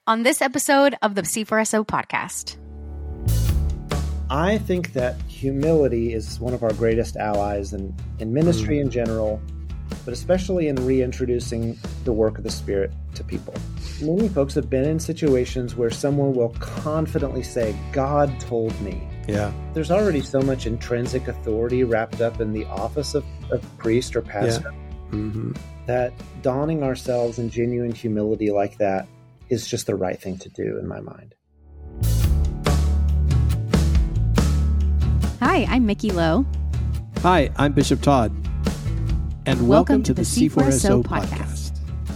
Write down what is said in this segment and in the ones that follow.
on this episode of the C4SO podcast. I think that humility is one of our greatest allies in ministry in general, but especially in reintroducing the work of the Spirit to people. Many folks have been in situations where someone will confidently say, God told me. Yeah. There's already so much intrinsic authority wrapped up in the office of priest or pastor that donning ourselves in genuine humility like that is just the right thing to do in my mind. Hi, I'm Mickey Lowe. Hi, I'm Bishop Todd. And welcome to the C4SO podcast.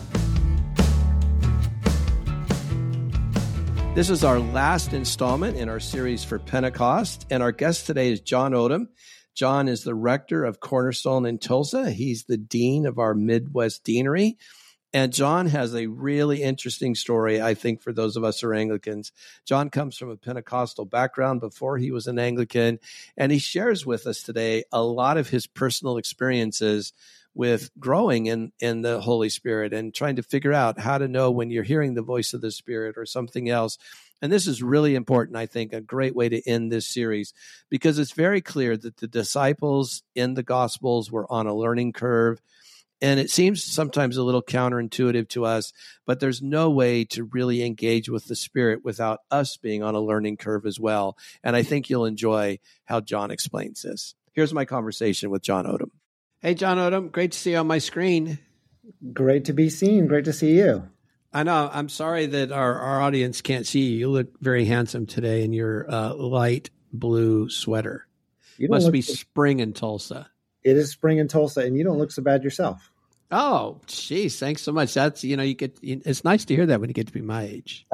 This is our last installment in our series for Pentecost, and our guest today is John Odom. John is the rector of Cornerstone in Tulsa. He's the dean of our Midwest Deanery. And John has a really interesting story, I think, for those of us who are Anglicans. John comes from a Pentecostal background before he was an Anglican, and he shares with us today a lot of his personal experiences with growing in the Holy Spirit and trying to figure out how to know when you're hearing the voice of the Spirit or something else. And this is really important, I think, a great way to end this series, because it's very clear that the disciples in the Gospels were on a learning curve. And it seems sometimes a little counterintuitive to us, but there's no way to really engage with the Spirit without us being on a learning curve as well. And I think you'll enjoy how John explains this. Here's my conversation with John Odom. Hey, John Odom, great to see you on my screen. Great to be seen. Great to see you. I know. I'm sorry that our audience can't see you. You look very handsome today in your light blue sweater. It must be spring in Tulsa. It is spring in Tulsa, and you don't look so bad yourself. Oh, geez. Thanks so much. That's, it's nice to hear that when you get to be my age.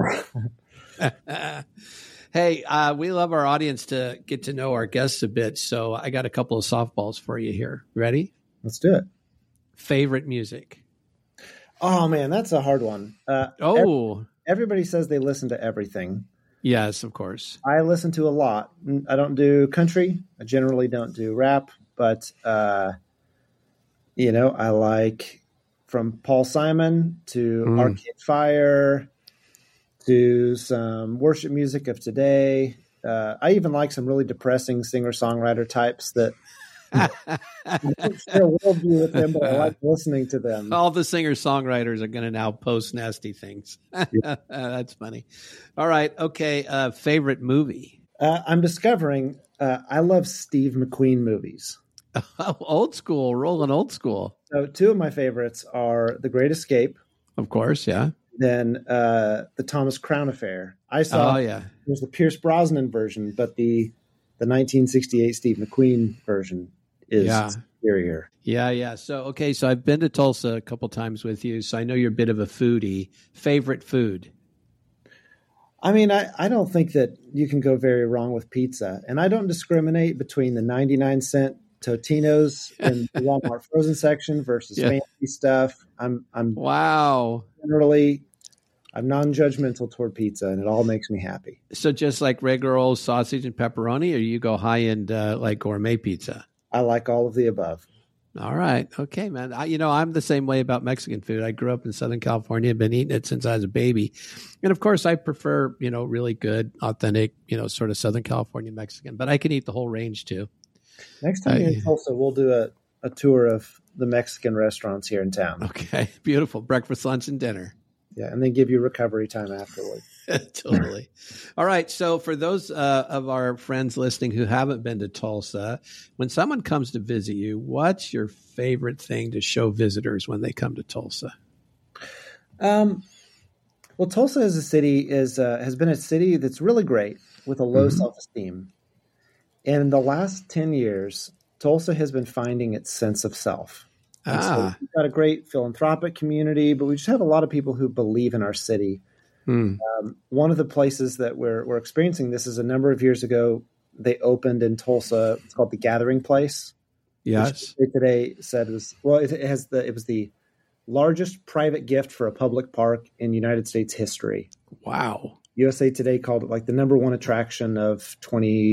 Hey, we love our audience to get to know our guests a bit. So I got a couple of softballs for you here. Ready? Let's do it. Favorite music? Oh, man, that's a hard one. Everybody says they listen to everything. Yes, of course. I listen to a lot. I don't do country. I generally don't do rap, but I like from Paul Simon to Arcade Fire to some worship music of today. I even like some really depressing singer-songwriter types that I don't share a worldview with them, but I like listening to them. All the singer-songwriters are going to now post nasty things. Yeah. That's funny. All right. Okay. Favorite movie? I'm discovering I love Steve McQueen movies. Old school, rolling old school. So two of my favorites are The Great Escape. Of course, yeah. Then the Thomas Crown Affair. I saw there's the Pierce Brosnan version, but the 1968 Steve McQueen version is superior. Yeah. So I've been to Tulsa a couple times with you, so I know you're a bit of a foodie. Favorite food? I mean, I don't think that you can go very wrong with pizza, and I don't discriminate between the 99-cent Totino's in the Walmart frozen section versus fancy stuff. I'm non-judgmental toward pizza, and it all makes me happy. So just like regular old sausage and pepperoni, or you go high-end like gourmet pizza? I like all of the above. All right. Okay, man. I'm the same way about Mexican food. I grew up in Southern California, been eating it since I was a baby. And of course I prefer, really good, authentic, sort of Southern California Mexican, but I can eat the whole range too. Next time you're in Tulsa, we'll do a tour of the Mexican restaurants here in town. Okay. Beautiful. Breakfast, lunch, and dinner. Yeah. And then give you recovery time afterward. Totally. All right. So for those of our friends listening who haven't been to Tulsa, when someone comes to visit you, what's your favorite thing to show visitors when they come to Tulsa? Well, Tulsa as a city has been a city that's really great with a low self-esteem. And in the last 10 years, Tulsa has been finding its sense of self. So we've got a great philanthropic community, but we just have a lot of people who believe in our city. One of the places that we're experiencing this is a number of years ago, they opened in Tulsa. It's called the Gathering Place. Yes. Which Today said was it was the largest private gift for a public park in United States history. Wow. USA Today called it like the number one attraction of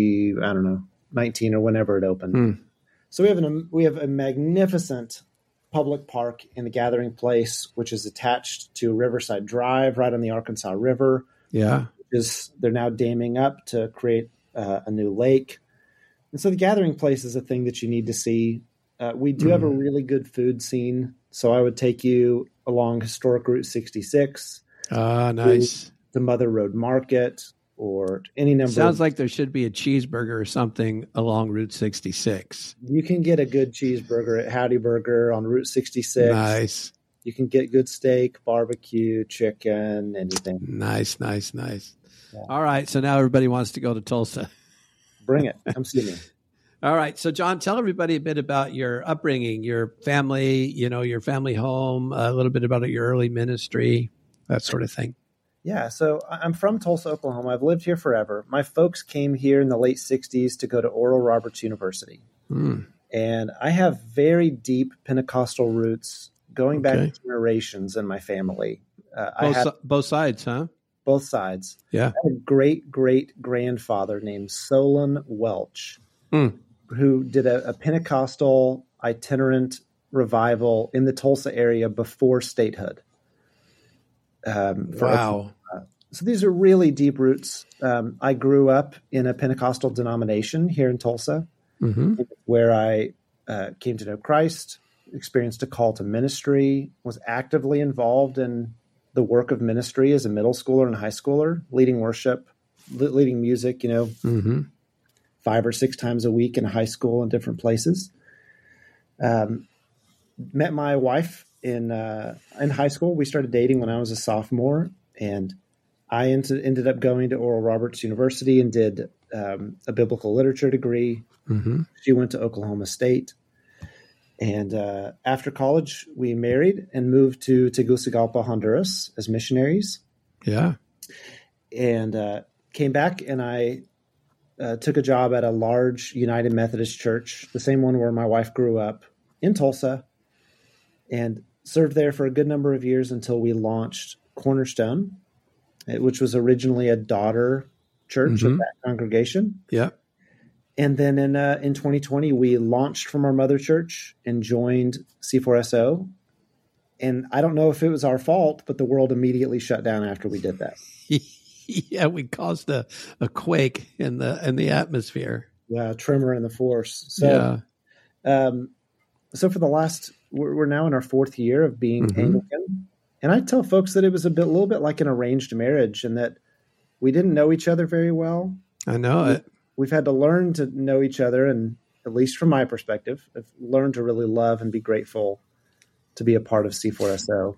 2019 or whenever it opened. So we have a magnificent public park in the Gathering Place, which is attached to Riverside Drive right on the Arkansas River. Yeah. They're now damming up to create a new lake. And so the Gathering Place is a thing that you need to see. We do have a really good food scene. So I would take you along historic Route 66. Nice. The Mother Road Market, or any number. Sounds like there should be a cheeseburger or something along Route 66. You can get a good cheeseburger at Howdy Burger on Route 66. Nice. You can get good steak, barbecue, chicken, anything. Nice. Yeah. All right. So now everybody wants to go to Tulsa. Bring it. Come see me. All right. So, John, tell everybody a bit about your upbringing, your family, your family home, a little bit about your early ministry, that sort of thing. Yeah. So I'm from Tulsa, Oklahoma. I've lived here forever. My folks came here in the late 60s to go to Oral Roberts University. And I have very deep Pentecostal roots going back generations in my family. Both sides, huh? Both sides. Yeah. I had a great-great-grandfather named Solon Welch, who did a Pentecostal itinerant revival in the Tulsa area before statehood. Wow. So these are really deep roots. I grew up in a Pentecostal denomination here in Tulsa, where I came to know Christ, experienced a call to ministry, was actively involved in the work of ministry as a middle schooler and high schooler, leading worship, leading music, 5 or 6 times a week in high school in different places. Met my wife in high school. We started dating when I was a sophomore, and I ended up going to Oral Roberts University and did a biblical literature degree. She went to Oklahoma State. And after college, we married and moved to Tegucigalpa, Honduras as missionaries. Yeah. And came back, and I took a job at a large United Methodist church, the same one where my wife grew up in Tulsa, and served there for a good number of years until we launched Cornerstone, which was originally a daughter church of that congregation. Yeah. And then in 2020, we launched from our mother church and joined C4SO. And I don't know if it was our fault, but the world immediately shut down after we did that. Yeah, we caused a quake in the atmosphere. Yeah, a tremor in the force. So, so for the last, we're now in our 4th year of being Anglican. And I tell folks that it was a little bit like an arranged marriage, and that we didn't know each other very well. I know it. We've had to learn to know each other, and at least from my perspective, I've learned to really love and be grateful to be a part of C4SO.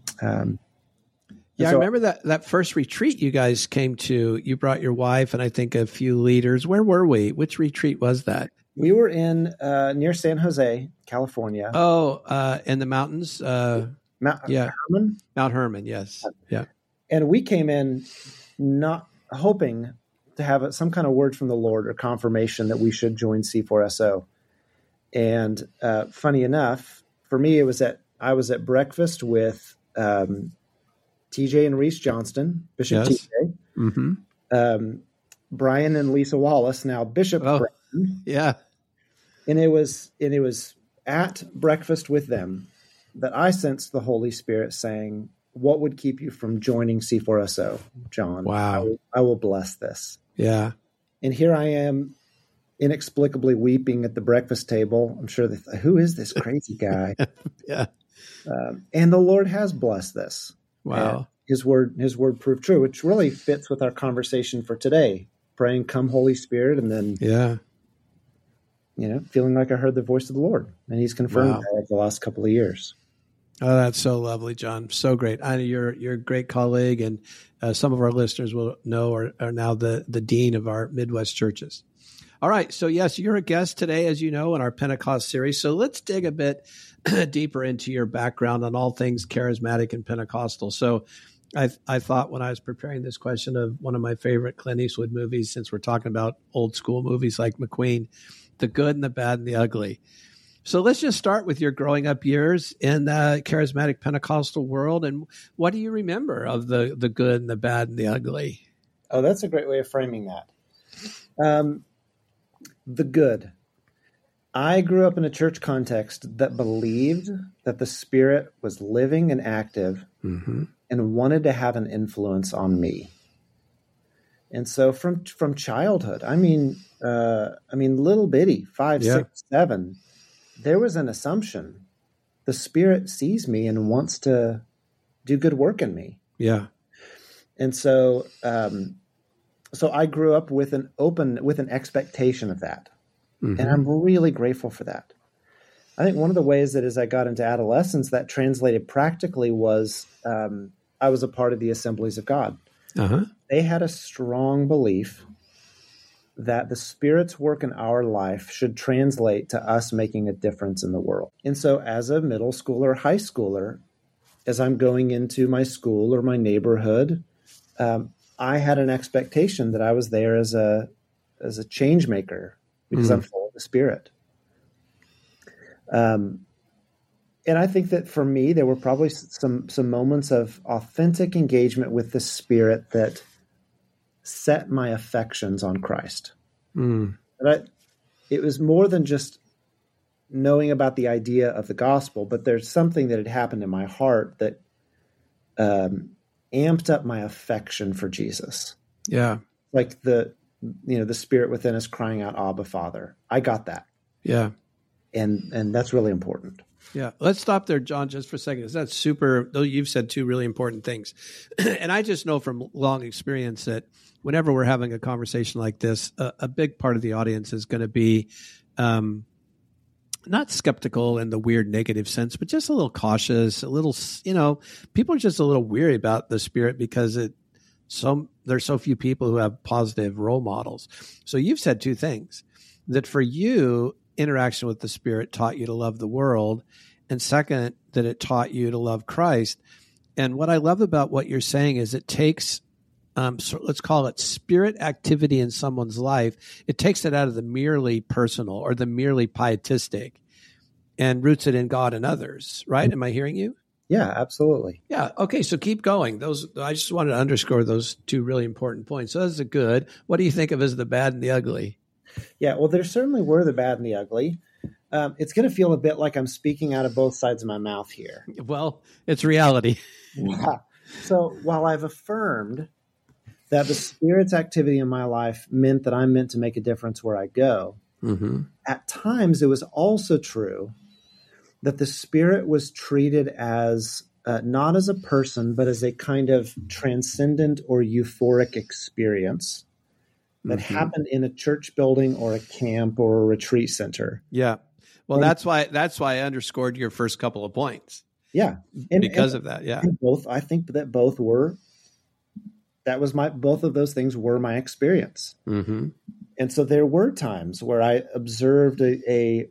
I remember that first retreat you guys came to. You brought your wife and I think a few leaders. Where were we? Which retreat was that? We were in near San Jose, California. Oh, in the mountains. Mount Herman. Mount Herman, yes. Yeah. And we came in not hoping to have some kind of word from the Lord or confirmation that we should join C4SO. And funny enough, for me, I was at breakfast with TJ and Reese Johnston, Bishop TJ, Brian and Lisa Wallace, now Bishop Brian. Yeah. And it was at breakfast with them that I sensed the Holy Spirit saying, "What would keep you from joining C4SO, John? Wow. I will bless this." Yeah. And here I am inexplicably weeping at the breakfast table. I'm sure who is this crazy guy? Yeah. And the Lord has blessed this. Wow. His word proved true, which really fits with our conversation for today. Praying, "Come, Holy Spirit," and then, feeling like I heard the voice of the Lord. And he's confirmed that over the last couple of years. Oh, that's so lovely, John. So great. I know you're a great colleague, and some of our listeners will know are now the dean of our Midwest churches. All right. So, yes, you're a guest today, as you know, in our Pentecost series. So let's dig a bit deeper into your background on all things charismatic and Pentecostal. So I thought when I was preparing this question of one of my favorite Clint Eastwood movies, since we're talking about old school movies like McQueen, The Good and the Bad and the Ugly. So let's just start with your growing up years in the charismatic Pentecostal world. And what do you remember of the good and the bad and the ugly? Oh, that's a great way of framing that. The good. I grew up in a church context that believed that the Spirit was living and active Mm-hmm. and wanted to have an influence on me. And so from childhood, I mean, little bitty, 5, Yeah. 6, 7, there was an assumption the Spirit sees me and wants to do good work in me. Yeah. And so, so I grew up with an expectation of that. Mm-hmm. And I'm really grateful for that. I think one of the ways that as I got into adolescence, that translated practically was I was a part of the Assemblies of God. Uh-huh. They had a strong belief that the Spirit's work in our life should translate to us making a difference in the world. And so as a middle schooler, high schooler, as I'm going into my school or my neighborhood, I had an expectation that I was there as a change maker because I'm full of the Spirit. And I think that for me, there were probably some moments of authentic engagement with the Spirit that set my affections on Christ. But it was more than just knowing about the idea of the gospel, but there's something that had happened in my heart that amped up my affection for Jesus. Yeah. Like the Spirit within us crying out, Abba, Father. I got that. Yeah. And that's really important. Yeah. Let's stop there, John, just for a second. That's super. Though you've said two really important things. And I just know from long experience that whenever we're having a conversation like this, a big part of the audience is going to be not skeptical in the weird negative sense, but just a little cautious, a little, people are just a little weary about the Spirit because there's so few people who have positive role models. So you've said two things, that for you, interaction with the Spirit taught you to love the world, and second, that it taught you to love Christ. And what I love about what you're saying is it takes, so let's call it Spirit activity in someone's life. It takes it out of the merely personal or the merely pietistic and roots it in God and others, right? Am I hearing you? Yeah, absolutely. Yeah. Okay. So keep going. I just wanted to underscore those two really important points. So that's the good. What do you think of as the bad and the ugly? Yeah, well, there certainly were the bad and the ugly. It's going to feel a bit like I'm speaking out of both sides of my mouth here. Well, it's reality. Yeah. So while I've affirmed that the Spirit's activity in my life meant that I'm meant to make a difference where I go, at times it was also true that the Spirit was treated as not as a person, but as a kind of transcendent or euphoric experience that happened in a church building or a camp or a retreat center. Yeah. Well, that's why I underscored your first couple of points. Yeah. Because of that. Yeah. I think that both of those things were my experience. Mm-hmm. And so there were times where I observed a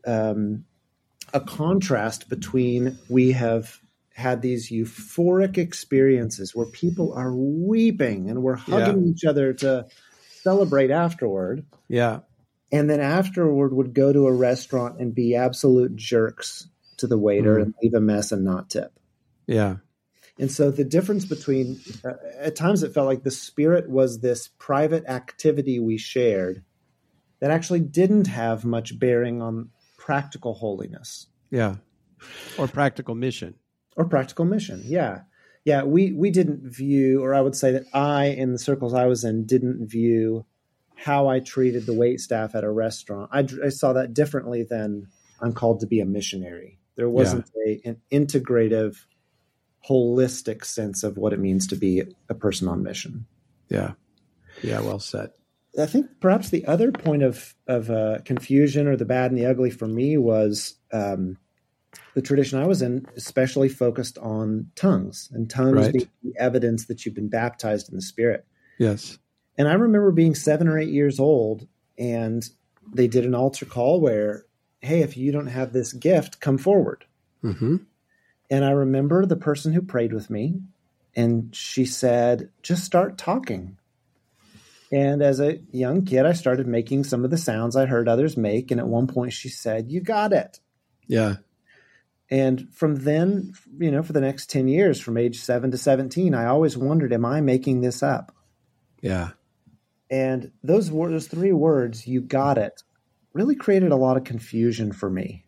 contrast between we have had these euphoric experiences where people are weeping and we're hugging each other to celebrate afterward. Yeah. And then afterward would go to a restaurant and be absolute jerks to the waiter and leave a mess and not tip. Yeah. And so the difference between, at times it felt like the Spirit was this private activity we shared that actually didn't have much bearing on practical holiness. Yeah. Or practical mission. Yeah. Yeah, we didn't view, or I would say that I, in the circles I was in, didn't view how I treated the wait staff at a restaurant. I saw that differently than I'm called to be a missionary. There wasn't an integrative, holistic sense of what it means to be a person on mission. Yeah. Yeah, well said. I think perhaps the other point of confusion or the bad and the ugly for me was the tradition I was in especially focused on tongues and tongues being the evidence that you've been baptized in the Spirit. Yes. And I remember being 7 or 8 years old and they did an altar call where, hey, if you don't have this gift, come forward. Mm-hmm. And I remember the person who prayed with me and she said, just start talking. And as a young kid, I started making some of the sounds I heard others make. And at one point she said, you got it. Yeah. And from then, for the next 10 years, from age 7 to 17, I always wondered, am I making this up? Yeah. And those 3 words, you got it, really created a lot of confusion for me,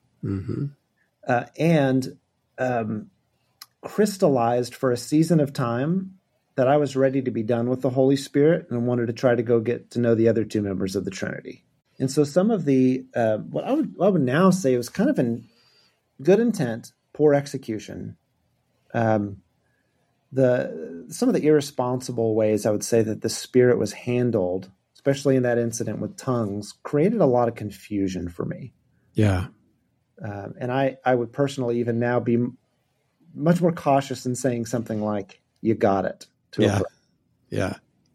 and crystallized for a season of time that I was ready to be done with the Holy Spirit and wanted to try to go get to know the other two members of the Trinity. And so some of the, what I would now say was kind of in good intent, poor execution. Some of the irresponsible ways I would say that the Spirit was handled, especially in that incident with tongues, created a lot of confusion for me. Yeah. And I would personally even now be much more cautious in saying something like, you got it. Yeah.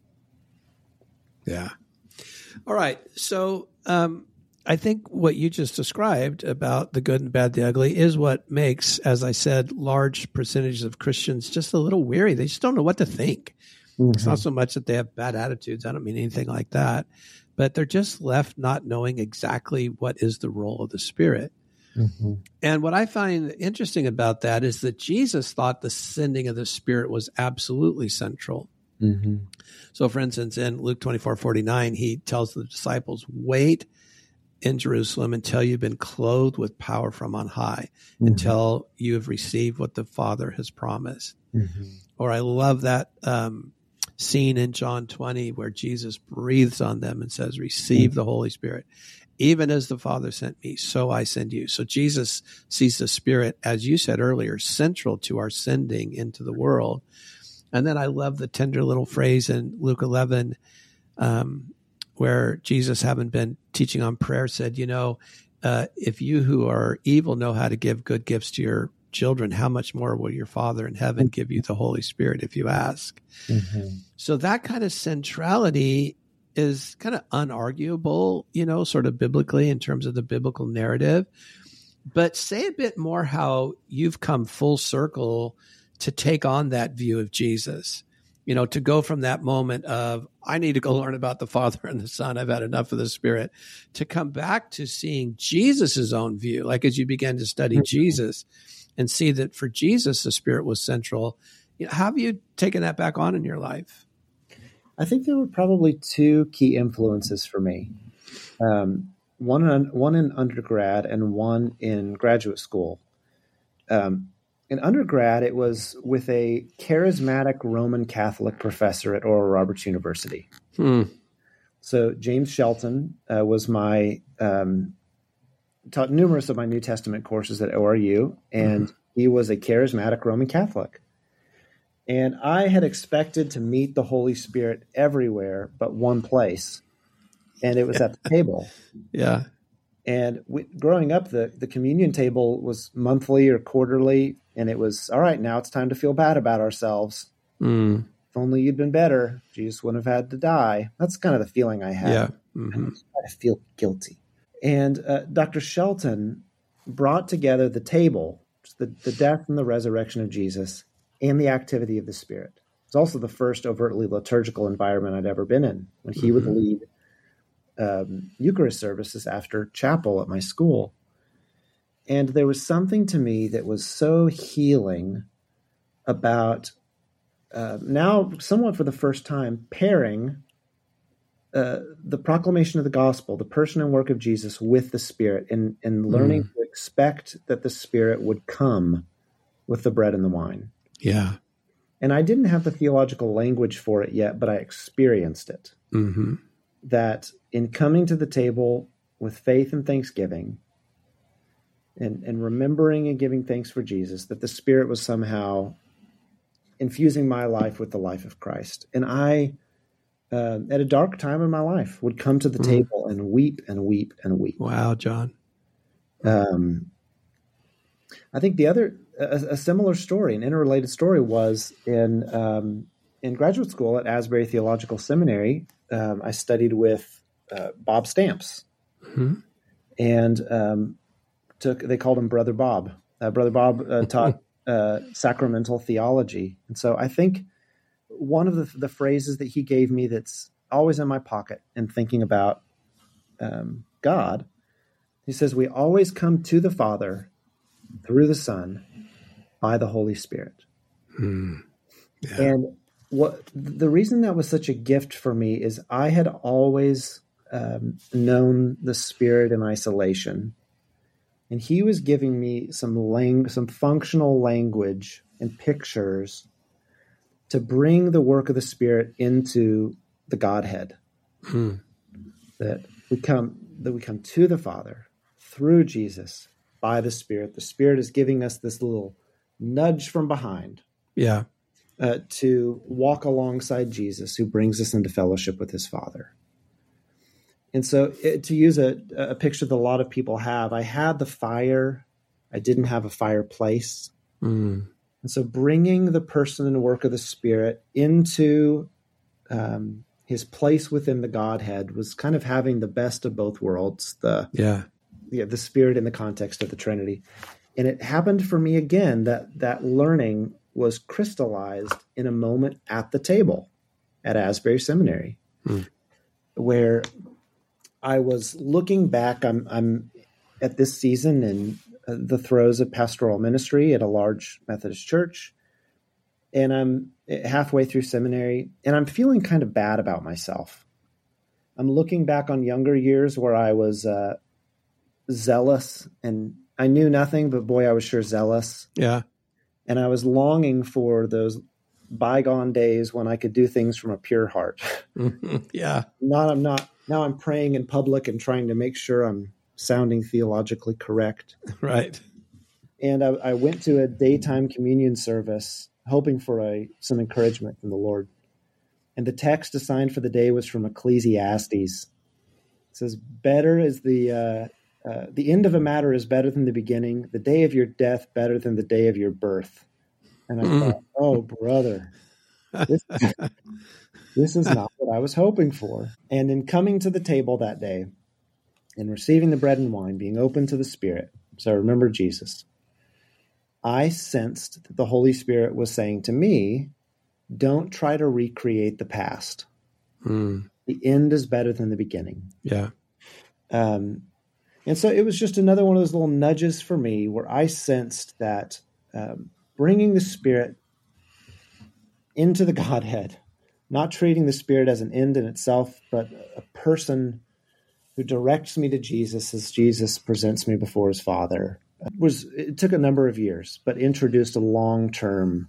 All right. So I think what you just described about the good and bad, the ugly is what makes, as I said, large percentages of Christians just a little weary. They just don't know what to think. It's not so much that they have bad attitudes. I don't mean anything like that, but they're just left not knowing exactly what is the role of the Spirit. And what I find interesting about that is that Jesus thought the sending of the Spirit was absolutely central. So, for instance, in Luke 24:49, he tells the disciples, wait in Jerusalem until you've been clothed with power from on high, until you have received what the Father has promised. Or I love that scene in John 20 where Jesus breathes on them and says, receive the Holy Spirit. Even as the Father sent me, so I send you. So Jesus sees the Spirit, as you said earlier, central to our sending into the world. And then I love the tender little phrase in Luke 11 where Jesus, having been teaching on prayer, said, if you who are evil know how to give good gifts to your children, how much more will your Father in heaven give you the Holy Spirit if you ask? So that kind of centrality is kind of unarguable, sort of biblically in terms of the biblical narrative. But say a bit more how you've come full circle to take on that view of Jesus, to go from that moment of, I need to go learn about the Father and the Son, I've had enough of the Spirit, to come back to seeing Jesus's own view, like as you began to study Jesus and see that for Jesus, the Spirit was central. How have you taken that back on in your life? I think there were probably two key influences for me. One in undergrad and one in graduate school. In undergrad, it was with a charismatic Roman Catholic professor at Oral Roberts University. So James Shelton was taught numerous of my New Testament courses at ORU, and he was a charismatic Roman Catholic. And I had expected to meet the Holy Spirit everywhere but one place, and it was at the table. Yeah. And growing up, the communion table was monthly or quarterly, and it was, all right, now it's time to feel bad about ourselves. If only you'd been better, Jesus wouldn't have had to die. That's kind of the feeling I had. Yeah. I feel guilty. And Dr. Shelton brought together the table, the death and the resurrection of Jesus, and the activity of the Spirit. It's also the first overtly liturgical environment I'd ever been in, when he would lead Eucharist services after chapel at my school. And there was something to me that was so healing about now, somewhat for the first time, pairing the proclamation of the gospel, the person and work of Jesus, with the Spirit, and learning to expect that the Spirit would come with the bread and the wine. Yeah. And I didn't have the theological language for it yet, but I experienced it. That in coming to the table with faith and thanksgiving, and remembering and giving thanks for Jesus, that the Spirit was somehow infusing my life with the life of Christ. And I, at a dark time in my life, would come to the table and weep and weep and weep. Wow, John. I think the other, a similar story, an interrelated story, was in graduate school at Asbury Theological Seminary. I studied with Bob Stamps, and they called him Brother Bob. Brother Bob taught sacramental theology, and so I think one of the phrases that he gave me that's always in my pocket in thinking about God, he says, we always come to the Father through the Son by the Holy Spirit. And what the reason that was such a gift for me is I had always known the Spirit in isolation. And he was giving me some functional language and pictures to bring the work of the Spirit into the Godhead. That we come to the Father through Jesus by the Spirit. The Spirit is giving us this little nudge from behind. Yeah. To walk alongside Jesus, who brings us into fellowship with his Father. And so to use a picture that a lot of people have, I had the fire. I didn't have a fireplace. And so bringing the person and work of the Spirit into his place within the Godhead was kind of having the best of both worlds, the Spirit in the context of the Trinity. And it happened for me again that learning was crystallized in a moment at the table at Asbury Seminary, where I was looking back. I'm at this season in the throes of pastoral ministry at a large Methodist church, and I'm halfway through seminary, and I'm feeling kind of bad about myself. I'm looking back on younger years where I was zealous, and I knew nothing, but boy, I was sure zealous. Yeah. And I was longing for those bygone days when I could do things from a pure heart. Yeah. Now I'm praying in public and trying to make sure I'm sounding theologically correct. Right. And I went to a daytime communion service hoping for some encouragement from the Lord. And the text assigned for the day was from Ecclesiastes. It says, better is the end of a matter is better than the beginning, the day of your death better than the day of your birth. And I thought, oh, brother, this is not what I was hoping for. And in coming to the table that day and receiving the bread and wine, being open to the Spirit, so I remember Jesus, I sensed that the Holy Spirit was saying to me, don't try to recreate the past. The end is better than the beginning. Yeah. And so it was just another one of those little nudges for me where I sensed that bringing the Spirit into the Godhead, not treating the Spirit as an end in itself, but a person who directs me to Jesus as Jesus presents me before his Father, it took a number of years, but introduced a long-term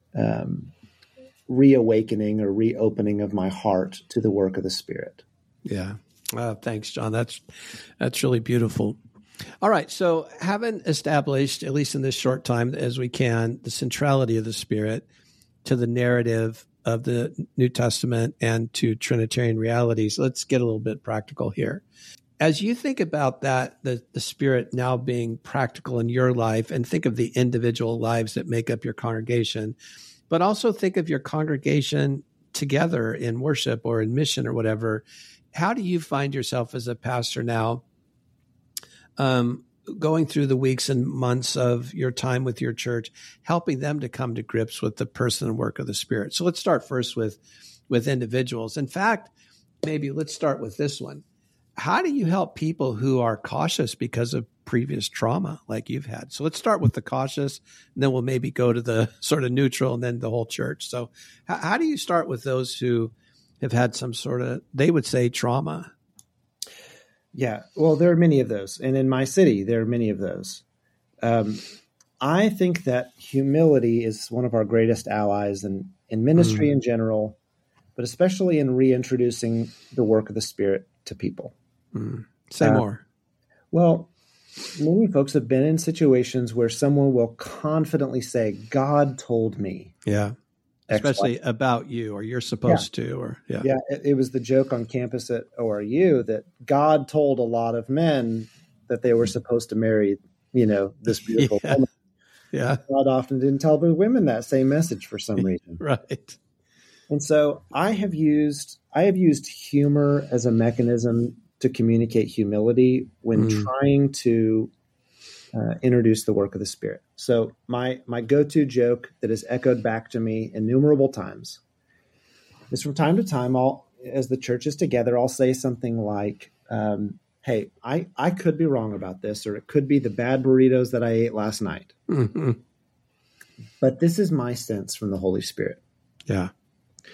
reawakening or reopening of my heart to the work of the Spirit. Yeah. Thanks, John. That's really beautiful. All right. So having established, at least in this short time as we can, the centrality of the Spirit to the narrative of the New Testament and to Trinitarian realities, let's get a little bit practical here. As you think about that, the Spirit now being practical in your life, and think of the individual lives that make up your congregation, but also think of your congregation together in worship or in mission or whatever. How do you find yourself as a pastor now, going through the weeks and months of your time with your church, helping them to come to grips with the person and work of the Spirit? So let's start first with individuals. In fact, maybe let's start with this one. How do you help people who are cautious because of previous trauma like you've had? So let's start with the cautious, and then we'll maybe go to the sort of neutral and then the whole church. So how do you start with those who have had some sort of, they would say, trauma? Yeah, well, there are many of those. And in my city, there are many of those. I think that humility is one of our greatest allies in ministry in general, but especially in reintroducing the work of the Spirit to people. Say more. Well, many folks have been in situations where someone will confidently say, God told me. Yeah. Especially about you, or you're supposed to, or it was the joke on campus at ORU that God told a lot of men that they were supposed to marry, this beautiful woman. Yeah. God often didn't tell the women that same message for some reason. Right. And so I have used humor as a mechanism to communicate humility when trying to introduce the work of the Spirit. So my go-to joke that is echoed back to me innumerable times is, from time to time, as the church is together, I'll say something like, hey, I could be wrong about this, or it could be the bad burritos that I ate last night. But this is my sense from the Holy Spirit. Yeah.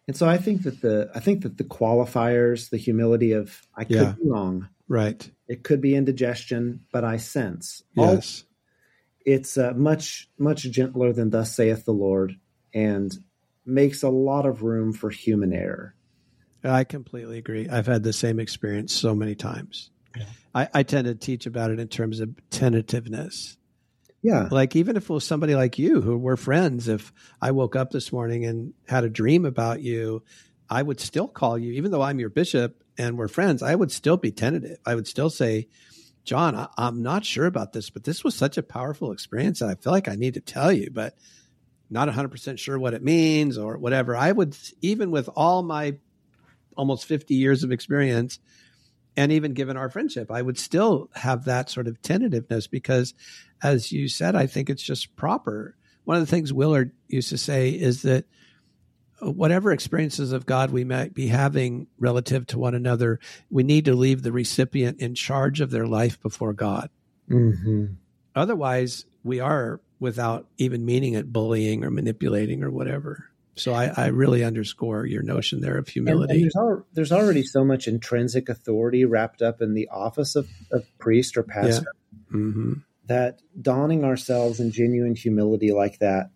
And so I think that the qualifiers, the humility of I could be wrong. Right. It could be indigestion, but I sense. Yes. It's much, much gentler than thus saith the Lord, and makes a lot of room for human error. I completely agree. I've had the same experience so many times. Yeah. I tend to teach about it in terms of tentativeness. Yeah. Like even if it was somebody like you who were friends, if I woke up this morning and had a dream about you, I would still call you, even though I'm your bishop and we're friends, I would still be tentative. I would still say, John, I'm not sure about this, but this was such a powerful experience that I feel like I need to tell you, but not 100% sure what it means or whatever. I would, even with all my almost 50 years of experience, and even given our friendship, I would still have that sort of tentativeness because, as you said, I think it's just proper. One of the things Willard used to say is that whatever experiences of God we might be having relative to one another, we need to leave the recipient in charge of their life before God. Mm-hmm. Otherwise, we are, without even meaning it, bullying or manipulating or whatever. So I really underscore your notion there of humility. And there's already so much intrinsic authority wrapped up in the office of priest or pastor that donning ourselves in genuine humility like that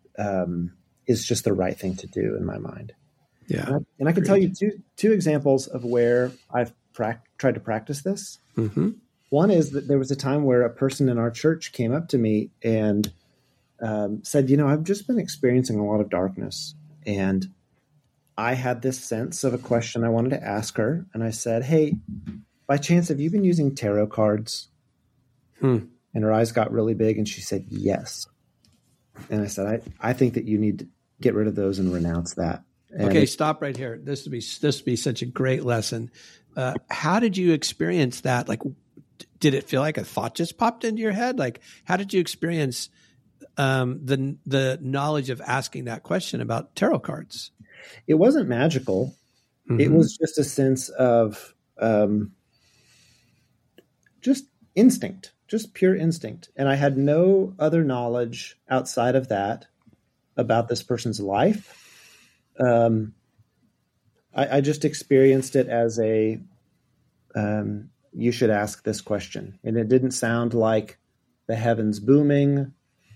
is just the right thing to do in my mind. Yeah. And I can tell you two examples of where I've tried to practice this. Mm-hmm. One is that there was a time where a person in our church came up to me and said, I've just been experiencing a lot of darkness. And I had this sense of a question I wanted to ask her. And I said, hey, by chance, have you been using tarot cards? And her eyes got really big and she said, yes. And I said, I think that you need to get rid of those and renounce that. And okay, stop right here. This would be such a great lesson. How did you experience that? Like, did it feel like a thought just popped into your head? Like, how did you experience the knowledge of asking that question about tarot cards? It wasn't magical. Mm-hmm. It was just a sense of just instinct, just pure instinct. And I had no other knowledge outside of that about this person's life. I just experienced it as a you should ask this question. And it didn't sound like the heavens booming.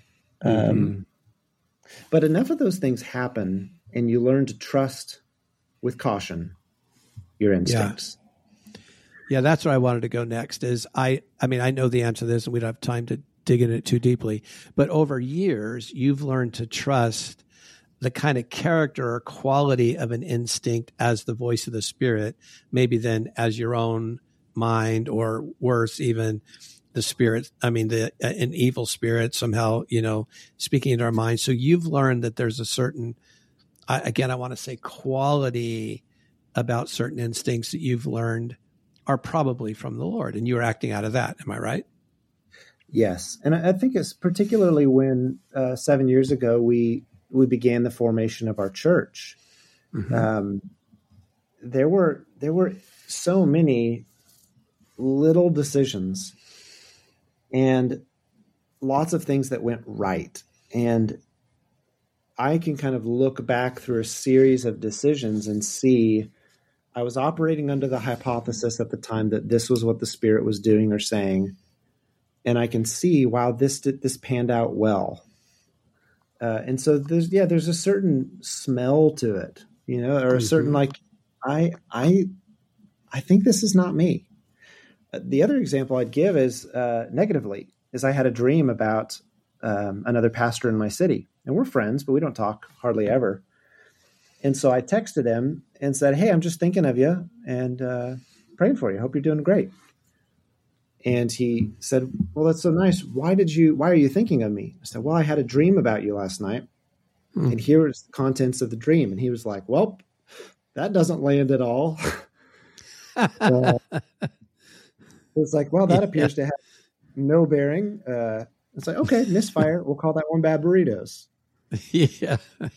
But enough of those things happen and you learn to trust with caution your instincts. Yeah, that's where I wanted to go next is I know the answer to this and we don't have time to dig in it too deeply, but over years, you've learned to trust the kind of character or quality of an instinct as the voice of the Spirit, maybe then as your own mind, or worse, even the spirit, an evil spirit somehow, speaking into our minds. So you've learned that there's a certain, I want to say quality about certain instincts that you've learned are probably from the Lord, and you're acting out of that. Am I right? Yes. And I think it's particularly when 7 years ago, we began the formation of our church. Mm-hmm. There were so many little decisions and lots of things that went right. And I can kind of look back through a series of decisions and see I was operating under the hypothesis at the time that this was what the Spirit was doing or saying. And I can see, wow, this panned out well. And so there's a certain smell to it, or a certain I think this is not me. The other example I'd give is negatively, is I had a dream about another pastor in my city, and we're friends, but we don't talk hardly ever. And so I texted him and said, hey, I'm just thinking of you and praying for you. Hope you're doing great. And he said, well, that's so nice. Why are you thinking of me? I said, well, I had a dream about you last night. And here is the contents of the dream. And he was like, well, that doesn't land at all. It's like, well, that appears to have no bearing. It's like, okay, misfire. We'll call that one bad burritos. Yeah.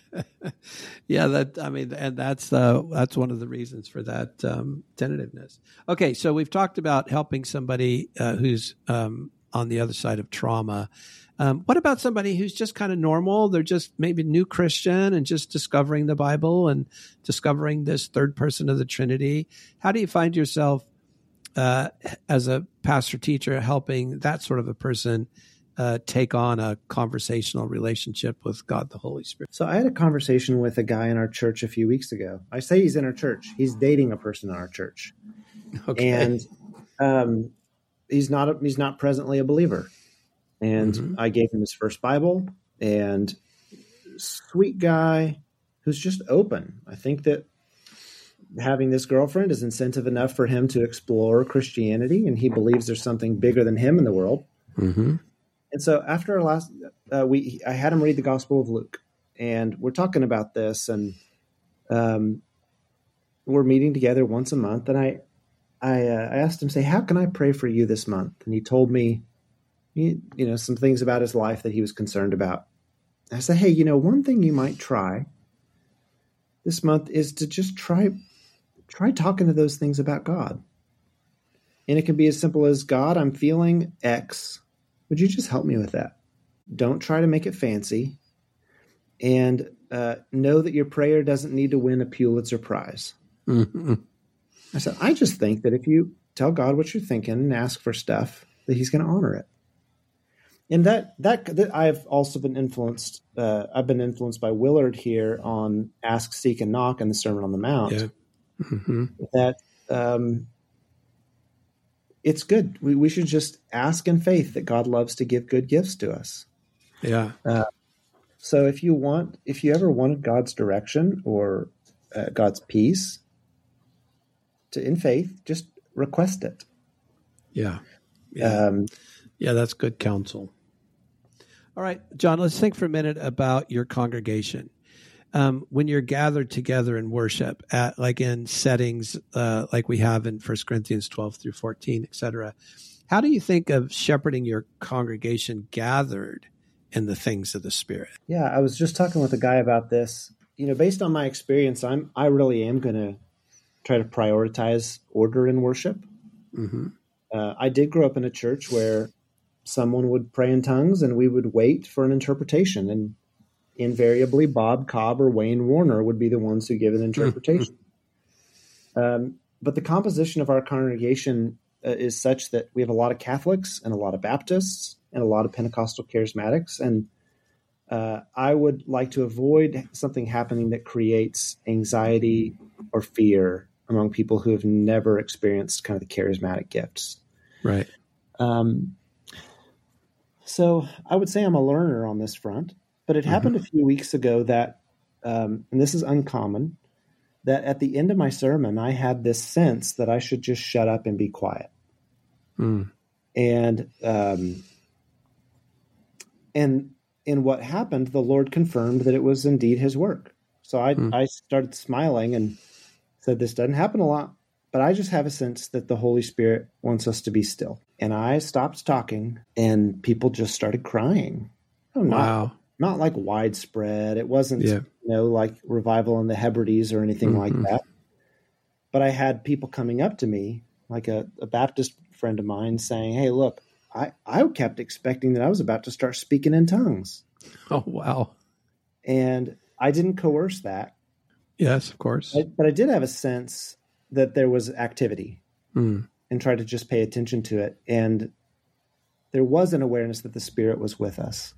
And that's one of the reasons for that tentativeness. Okay. So we've talked about helping somebody who's on the other side of trauma. What about somebody who's just kind of normal? They're just maybe new Christian and just discovering the Bible and discovering this third person of the Trinity. How do you find yourself as a pastor teacher helping that sort of a person take on a conversational relationship with God the Holy Spirit? So I had a conversation with a guy in our church a few weeks ago. I say he's in our church. He's dating a person in our church. Okay. And he's not presently a believer. And I gave him his first Bible, and sweet guy who's just open. I think that having this girlfriend is incentive enough for him to explore Christianity, and he believes there's something bigger than him in the world. Mm-hmm. And so after our last, I had him read the Gospel of Luke, and we're talking about this, and we're meeting together once a month. And I asked him, say, how can I pray for you this month? And he told me, some things about his life that he was concerned about. I said, hey, one thing you might try this month is to just try talking to those things about God. And it can be as simple as, God, I'm feeling X. Would you just help me with that? Don't try to make it fancy. And know that your prayer doesn't need to win a Pulitzer Prize. Mm-hmm. I said, I just think that if you tell God what you're thinking and ask for stuff, that he's going to honor it. And that I've also been influenced. I've been influenced by Willard here on Ask, Seek, and Knock and the Sermon on the Mount. Yeah. Mm-hmm. That it's good. We should just ask in faith that God loves to give good gifts to us. Yeah. So if you ever wanted God's direction or God's peace, in faith, just request it. Yeah. Yeah, that's good counsel. All right, John, let's think for a minute about your congregation. When you're gathered together in worship, like in settings like we have in 1 Corinthians 12 through 14, et cetera, how do you think of shepherding your congregation gathered in the things of the Spirit? Yeah, I was just talking with a guy about this. Based on my experience, I really am going to try to prioritize order in worship. Mm-hmm. I did grow up in a church where someone would pray in tongues and we would wait for an interpretation. And invariably, Bob Cobb or Wayne Warner would be the ones who give an interpretation. But the composition of our congregation is such that we have a lot of Catholics and a lot of Baptists and a lot of Pentecostal charismatics. And I would like to avoid something happening that creates anxiety or fear among people who have never experienced kind of the charismatic gifts. Right. So I would say I'm a learner on this front, but it happened a few weeks ago that, and this is uncommon, that at the end of my sermon, I had this sense that I should just shut up and be quiet. And what happened, the Lord confirmed that it was indeed his work. So I started smiling and said, this doesn't happen a lot, but I just have a sense that the Holy Spirit wants us to be still. And I stopped talking and people just started crying. Not like widespread. It wasn't, like revival in the Hebrides or anything like that. But I had people coming up to me, like a Baptist friend of mine, saying, hey, look, I kept expecting that I was about to start speaking in tongues. Oh, wow. And I didn't coerce that. Yes, of course. But I did have a sense that there was activity and tried to just pay attention to it. And there was an awareness that the Spirit was with us.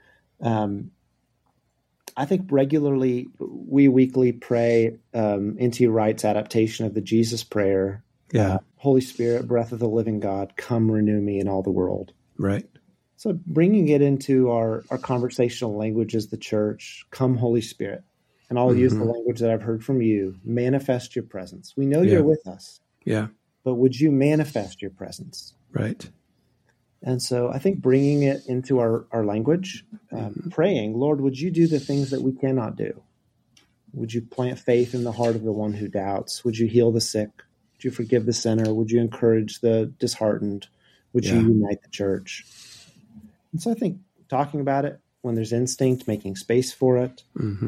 I think regularly we weekly pray N.T. Wright's adaptation of the Jesus prayer. Holy Spirit, breath of the living God, come renew me in all the world. Right. So bringing it into our conversational language as the church, come Holy Spirit. And I'll use the language that I've heard from you. Manifest your presence. We know you're with us. Yeah. But would you manifest your presence? Right. And so I think bringing it into our language, praying, Lord, would you do the things that we cannot do? Would you plant faith in the heart of the one who doubts? Would you heal the sick? Would you forgive the sinner? Would you encourage the disheartened? Would you unite the church? And so I think talking about it when there's instinct, making space for it.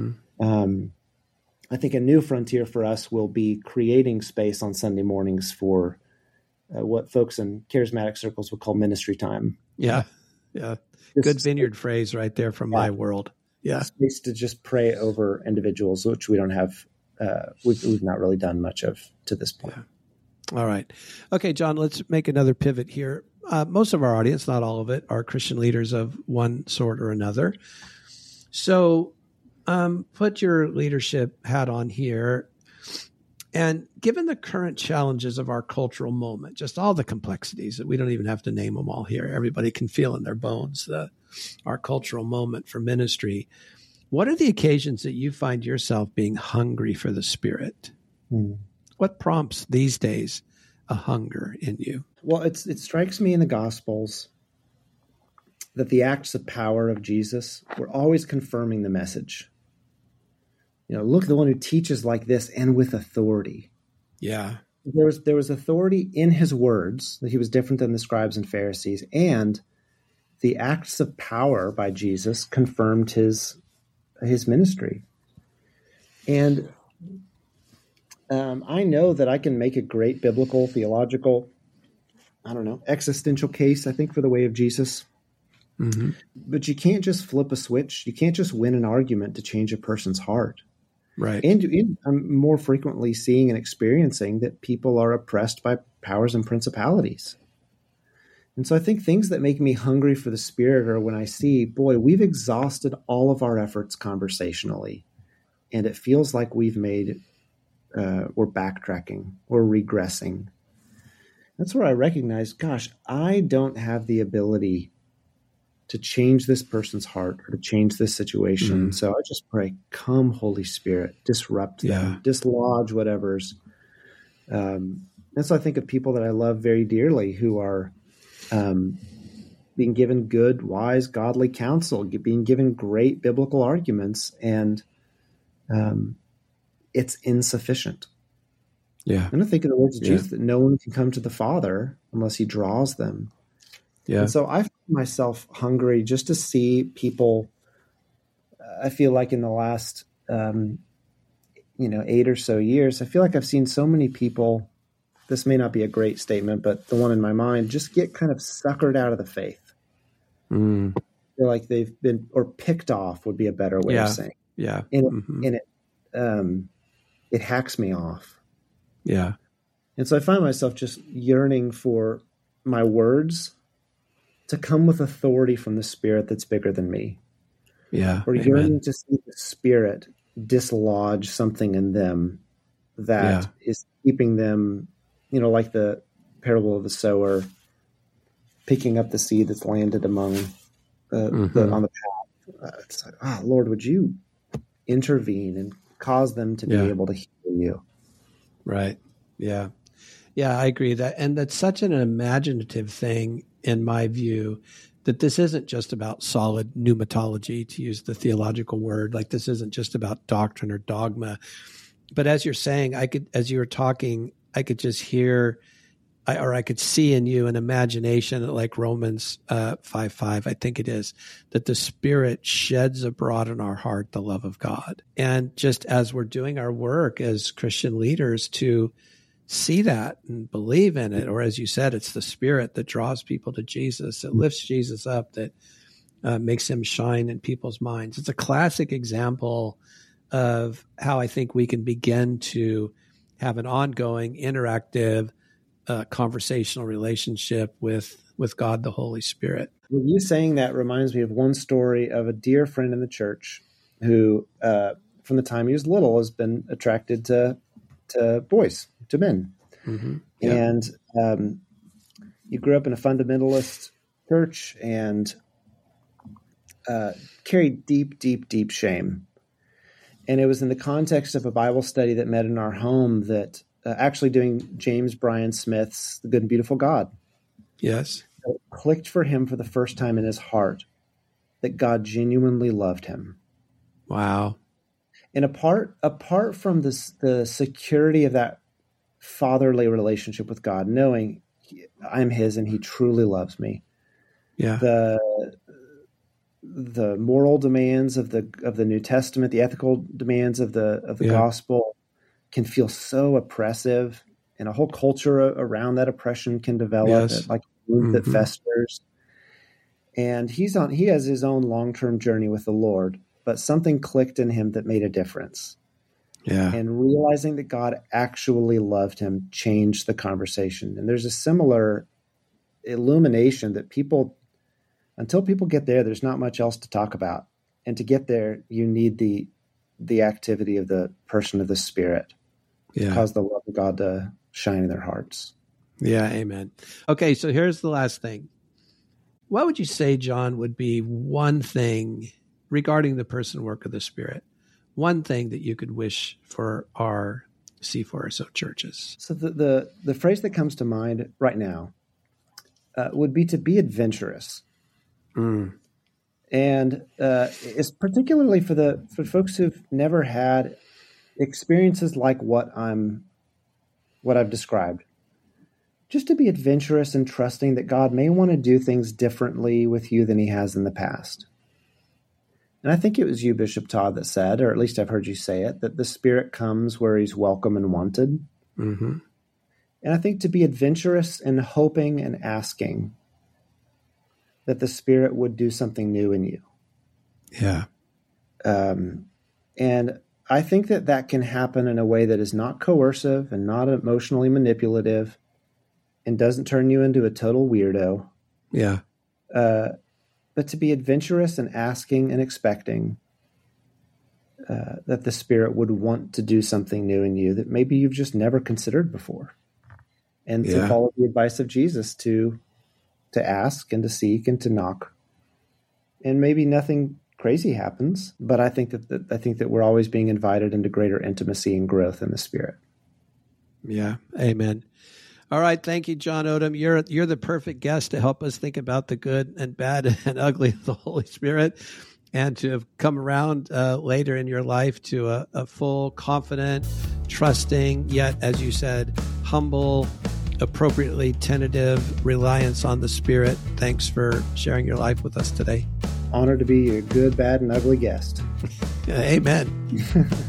I think a new frontier for us will be creating space on Sunday mornings for what folks in charismatic circles would call ministry time. Yeah. Yeah. Just Good vineyard phrase right there from my world. Yeah. Space to just pray over individuals, which we don't have. We've not really done much of to this point. Yeah. All right. Okay, John, let's make another pivot here. Most of our audience, not all of it, are Christian leaders of one sort or another. So put your leadership hat on here. And given the current challenges of our cultural moment, just all the complexities that we don't even have to name them all here, everybody can feel in their bones our cultural moment for ministry. What are the occasions that you find yourself being hungry for the Spirit? What prompts these days a hunger in you? Well, it strikes me in the Gospels that the acts of power of Jesus were always confirming the message. Look, the one who teaches like this and with authority. Yeah. There was authority in his words, that he was different than the scribes and Pharisees, and the acts of power by Jesus confirmed his ministry. And I know that I can make a great biblical, theological, existential case, I think, for the way of Jesus. Mm-hmm. But you can't just flip a switch. You can't just win an argument to change a person's heart. Right. And I'm more frequently seeing and experiencing that people are oppressed by powers and principalities. And so I think things that make me hungry for the Spirit are when I see, boy, we've exhausted all of our efforts conversationally, and it feels like we're backtracking, we're regressing. That's where I recognize, gosh, I don't have the ability to change this person's heart or to change this situation. Mm. So I just pray, come, Holy Spirit, disrupt them, dislodge whatever's. And so I think of people that I love very dearly who are being given good, wise, godly counsel, being given great biblical arguments, and it's insufficient. Yeah. And I think in the words of Jesus that no one can come to the Father unless he draws them. Yeah. And so I find myself hungry just to see people. I feel like in the last, 8 or so years, I feel like I've seen so many people. This may not be a great statement, but the one in my mind, just get kind of suckered out of the faith. Mm. Feel like they've been, or picked off would be a better way of saying. Yeah. And it hacks me off. Yeah. And so I find myself just yearning for my words to come with authority from the Spirit that's bigger than me. Yeah. Or yearning to see the Spirit dislodge something in them that is keeping them, like the parable of the sower, picking up the seed that's landed among on the path. It's like, Lord, would you intervene and cause them to be able to hear you? Right. Yeah. Yeah, I agree that. And that's such an imaginative thing in my view, that this isn't just about solid pneumatology, to use the theological word. Like, this isn't just about doctrine or dogma. But as you're saying, as you were talking, I could just hear, I could see in you an imagination, like Romans 5:5, I think it is, that the Spirit sheds abroad in our heart the love of God. And just as we're doing our work as Christian leaders to see that and believe in it, or as you said, it's the Spirit that draws people to Jesus, that lifts Jesus up, that makes him shine in people's minds. It's a classic example of how I think we can begin to have an ongoing, interactive, conversational relationship with God, the Holy Spirit. Well, you saying that reminds me of one story of a dear friend in the church who, from the time he was little, has been attracted to boys, to men. Mm-hmm. Yeah. And he grew up in a fundamentalist church and carried deep, deep, deep shame. And it was in the context of a Bible study that met in our home that actually doing James Bryan Smith's The Good and Beautiful God. Yes. It clicked for him for the first time in his heart that God genuinely loved him. Wow. And apart from the security of that fatherly relationship with God, knowing I'm his and he truly loves me. Yeah. The moral demands of the New Testament, the ethical demands of the gospel can feel so oppressive, and a whole culture around that oppression can develop, like a wound that festers. And he has his own long-term journey with the Lord, but something clicked in him that made a difference. Yeah. And realizing that God actually loved him changed the conversation. And there's a similar illumination that until people get there, there's not much else to talk about. And to get there, you need the activity of the person of the Spirit to cause the love of God to shine in their hearts. Yeah, amen. Okay, so here's the last thing. What would you say, John, would be one thing regarding the person and work of the Spirit? One thing that you could wish for our C4SO churches? So the phrase that comes to mind right now would be to be adventurous. And it's particularly for folks who've never had experiences like what I've described. Just to be adventurous and trusting that God may want to do things differently with you than he has in the past. And I think it was you, Bishop Todd, that said, or at least I've heard you say it, that the Spirit comes where he's welcome and wanted. Mm-hmm. And I think to be adventurous and hoping and asking that the Spirit would do something new in you. Yeah. And I think that can happen in a way that is not coercive and not emotionally manipulative and doesn't turn you into a total weirdo. Yeah. But to be adventurous and asking and expecting that the Spirit would want to do something new in you that maybe you've just never considered before. And to follow the advice of Jesus to ask and to seek and to knock. And maybe nothing crazy happens, but I think that we're always being invited into greater intimacy and growth in the Spirit. Yeah. Amen. All right. Thank you, John Odom. You're the perfect guest to help us think about the good and bad and ugly of the Holy Spirit, and to have come around later in your life to a full, confident, trusting, yet, as you said, humble, appropriately tentative reliance on the Spirit. Thanks for sharing your life with us today. Honored to be your good, bad, and ugly guest. Amen.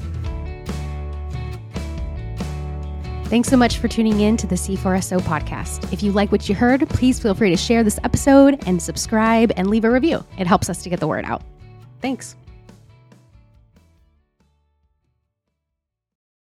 Thanks so much for tuning in to the C4SO podcast. If you like what you heard, please feel free to share this episode and subscribe and leave a review. It helps us to get the word out. Thanks.